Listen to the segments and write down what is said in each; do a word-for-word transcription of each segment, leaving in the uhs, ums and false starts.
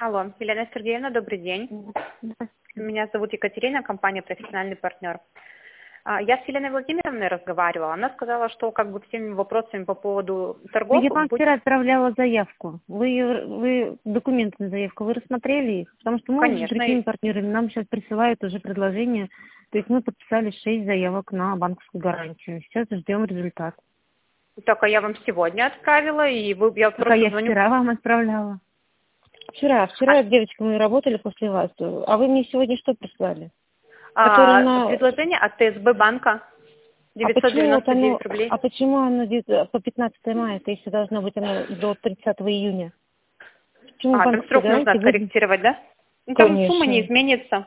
Алло, Елена Сергеевна, добрый день. Меня зовут Екатерина, компания «Профессиональный партнер». А, Я с Еленой Владимировной разговаривала. Она сказала, что как бы всеми вопросами по поводу торгов... Я вам будет- вчера отправляла заявку. Вы, её- вы документы на заявку, вы рассмотрели их? Потому что мы уже с Конечно. другими партнерами, нам сейчас присылают уже предложение. То есть мы подписали шесть заявок на банковскую гарантию. Сейчас ждем результат. Так, а я вам сегодня отправила, и вы, я Только просто я звоню... вчера вам отправляла. Вчера, вчера А, с девочками работали после вас. А вы мне сегодня что прислали? а, Который на... Предложение от ТСБ банка. А почему, вот оно, 999 рублей. а почему оно где-то по пятнадцатое мая, то есть должно быть оно до тридцатого июня? Почему А, там банковская срок нужно гарантия будет? откорректировать, да? Ну, там сумма не Конечно. изменится.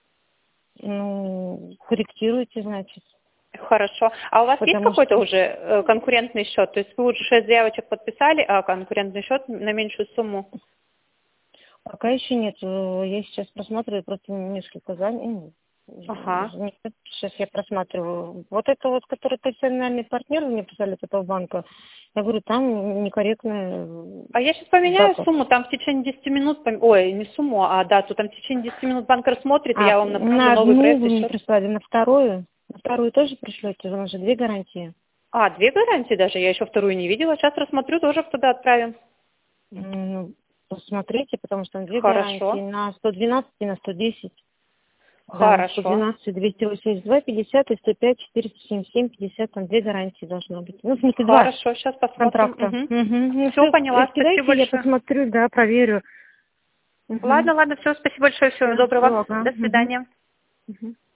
Ну, корректируйте, значит. Хорошо. А у вас есть Потому какой-то что уже э, конкурентный счет? То есть вы уже шесть заявочек подписали, а конкурентный счет на меньшую сумму? пока еще нет. Э, Я сейчас просматриваю просто несколько занятий. Ага. Сейчас я просматриваю. Вот это вот, который профессиональный партнер, вы мне писали от этого банка, я говорю, там некорректная А я сейчас поменяю дата. сумму, там в течение десяти минут, пом- ой, не сумму, а дату, там в течение десяти минут банк рассмотрит, и А, я вам направлю на новый одну проект вы и мне счет. прислали, на вторую? На вторую тоже пришлете? У нас же две гарантии. А, две гарантии даже, я еще вторую не видела, сейчас рассмотрю, тоже туда отправим. Ну, посмотрите, потому что там две Хорошо, гарантии на сто двенадцать и на сто десять. Да, на сто хорошо, двенадцать, двести восемьдесят два, пятьдесят и сто пять, четыреста семьдесят семь, пятьдесят, там две гарантии должно быть. Ну, в смысле, два хорошо, сейчас посмотрим. контракта. Угу. Угу. Ну, Все, все, поняла, спасибо кидайте, я большое. посмотрю, да, проверю. Угу. Ладно, ладно, все, спасибо большое, всего Всего доброго, ага. до Угу. свидания. Угу.